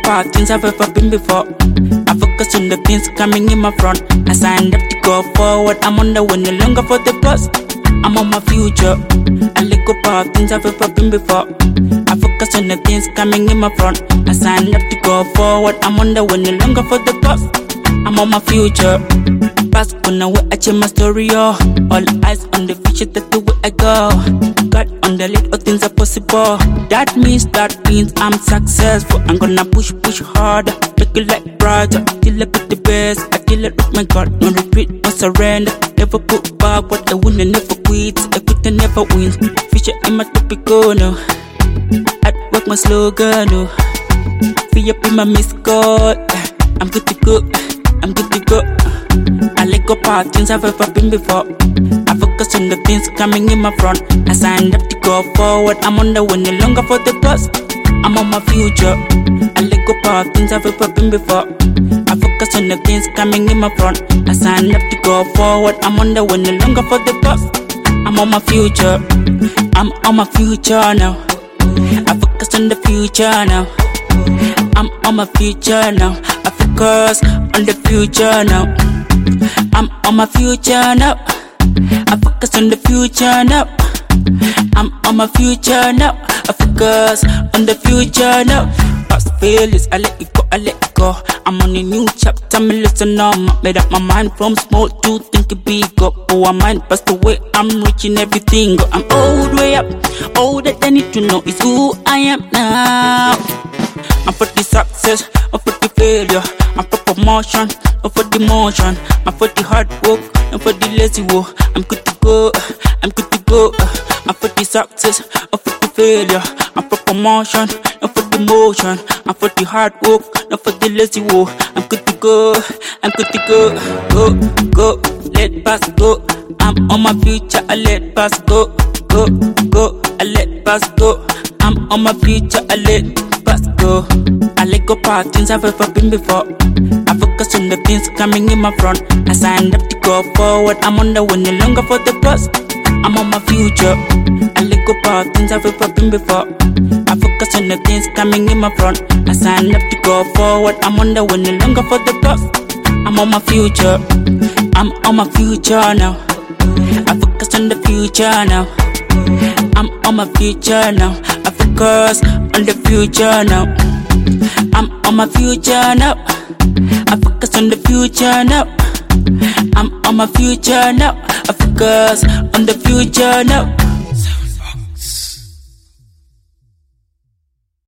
apart things I've ever been before. I focus on the things coming in my front. I signed up to go forward. I'm on the way, no longer for the bus. I'm on my future. I let go apart things I've ever been before. I focus on the things coming in my front. I signed up to go forward. I'm on the way, no longer for the bus. I'm on my future. Past gonna way I change my story, oh. All eyes on the future, that's the way I go. God on the lead, all things are possible. That means I'm successful. I'm gonna push harder, make it like brother. Till I get the best, I till it with my God. No retreat, no surrender. Never put back what I win and never quit. I quit and never win. Future in my typical, no. I work my slogan, no. Free up in my miss call. I'm good to go, I'm good to go. I let go apart things I've ever been before. I focus on the things coming in my front. I signed up to go forward. I'm on the way, no longer for the bus. I'm on my future. I let go apart things I've ever been before. I focus on the things coming in my front. I signed up to go forward. I'm on the way, no longer for the bus. I'm on my future. I'm on my future now. I focus on the future now. I'm on my future now. I focus on the future now. I'm on my future now. I focus on the future now. I'm on my future now. I focus on the future now. Past failures, I let it go, I let it go. I'm on a new chapter, me listen on. Made up my mind from small to think big up. Oh, I mind passed away, I'm reaching everything. I'm all the way up, all that I need to know is who I am now. I'm for the success, I'm for the failure. I'm for promotion, I'm for the motion. I'm for the hard work, I'm for the lazy work. I'm good to go, I'm good to go. I'm for the success, I'm for the failure. I'm for promotion, I'm for the motion. I'm for the hard work, I'm for the lazy work. I'm good to go, I'm good to go. Go, go, let past go. I'm on my future, I let past go. Go, go, I let past go. I'm on my future, I let past go. I let go apart things I've ever been before. I focus on the things coming in my front. I signed up to go forward. I'm on the way, no longer for the bus. I'm on my future. I let go apart things I've ever been before. I focus on the things coming in my front. I signed up to go forward. I'm on the way, no longer for the bus. I'm on my future. I'm on my future now. I focus on the future now. I'm on my future now. I focus on the future now. I'm on my future now. I focus on the future now. I'm on my future now. I focus on the future now.